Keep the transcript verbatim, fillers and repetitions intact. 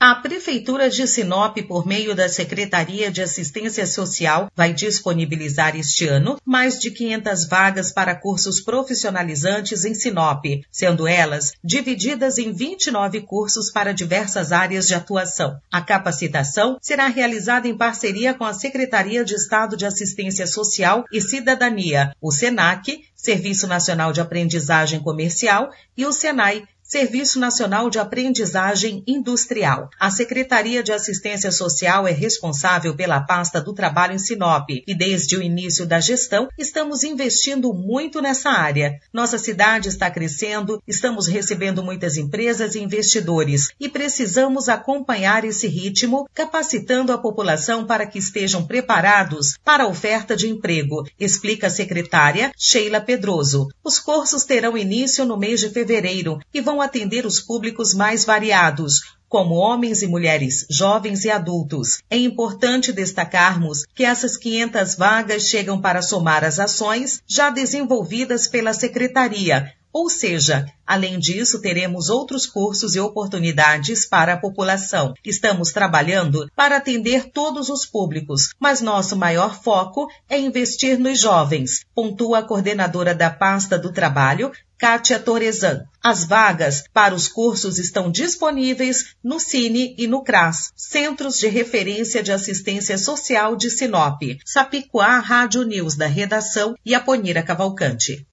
A Prefeitura de Sinop, por meio da Secretaria de Assistência Social, vai disponibilizar este ano mais de quinhentas vagas para cursos profissionalizantes em Sinop, sendo elas divididas em vinte e nove cursos para diversas áreas de atuação. A capacitação será realizada em parceria com a Secretaria de Estado de Assistência Social e Cidadania, o SENAC, Serviço Nacional de Aprendizagem Comercial, e o SENAI, Serviço Nacional de Aprendizagem Industrial. A Secretaria de Assistência Social é responsável pela pasta do trabalho em Sinop e desde o início da gestão estamos investindo muito nessa área. Nossa cidade está crescendo, estamos recebendo muitas empresas e investidores e precisamos acompanhar esse ritmo, capacitando a população para que estejam preparados para a oferta de emprego, explica a secretária Sheila Pedroso. Os cursos terão início no mês de fevereiro e vão atender os públicos mais variados, como homens e mulheres, jovens e adultos. É importante destacarmos que essas quinhentas vagas chegam para somar as ações já desenvolvidas pela Secretaria, ou seja, além disso, teremos outros cursos e oportunidades para a população. Estamos trabalhando para atender todos os públicos, mas nosso maior foco é investir nos jovens, pontua a coordenadora da pasta do trabalho, Kátia Torezan. As vagas para os cursos estão disponíveis no Cine e no CRAS, Centros de Referência de Assistência Social de Sinop. Sapiquá, Rádio News da Redação e Aponira Cavalcante.